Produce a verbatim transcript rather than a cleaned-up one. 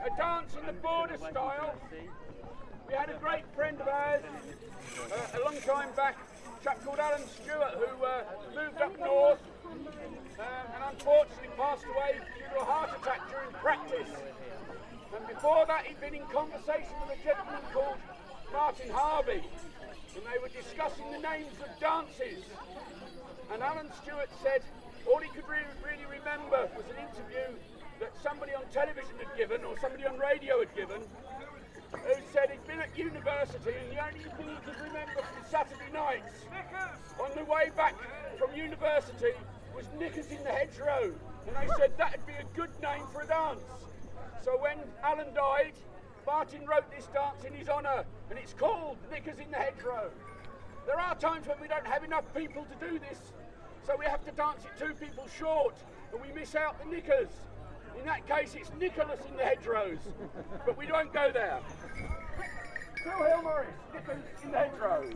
a dance in the border style. We had a great friend of ours, uh, a long time back, a chap called Alan Stewart, who uh, moved up north um, and unfortunately passed away due to a heart attack during practice. And before that, he'd been in conversation with a gentleman called Martin Harvey, and they were discussing the names of dances. And Alan Stewart said all he could really, really remember was an interview that somebody on television had given, or somebody on radio had given, who said he'd been at university and the only thing he could remember from Saturday nights on the way back from university was Knickers in the Hedgerow. And they said that'd be a good name for a dance. So when Alan died, Martin wrote this dance in his honour, and it's called Knickers in the Hedgerow. There are times when we don't have enough people to do this, so we have to dance it two people short, and we miss out the knickers. In that case, it's Nicholas in the Hedgerows, but we don't go there. Phil Hill Morris, Knickers in the Hedgerows.